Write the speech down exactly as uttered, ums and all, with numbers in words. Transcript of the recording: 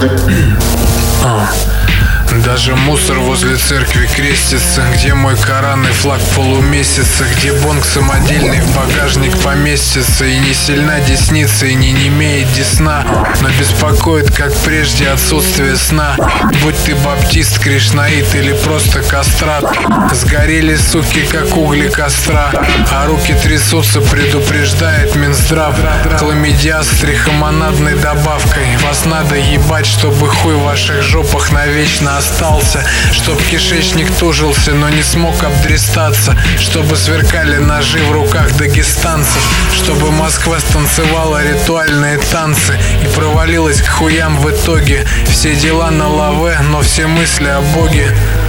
Даже мусор возле церкви крестится, где мой Коран и флаг полумесяца, где бонг самодельный в багажник поместится. И не сильна десница, и не немеет десна, но беспокоит, как прежде, отсутствие сна. Будь ты баптист, кришнаит или просто кастрат, сгорели, суки, как угли костра, а руки трясутся, предупреждает Минздрав. Хламидиаз с трихомонадной добавкой. Вас надо ебать, чтобы хуй в ваших жопах навечно остался, чтоб кишечник тужился, но не смог обдрестаться, чтобы сверкали ножи в руках дагестанцев, чтобы Москва станцевала ритуальные танцы и провалилась к хуям в итоге. Все дела на лаве, но все мысли о Боге.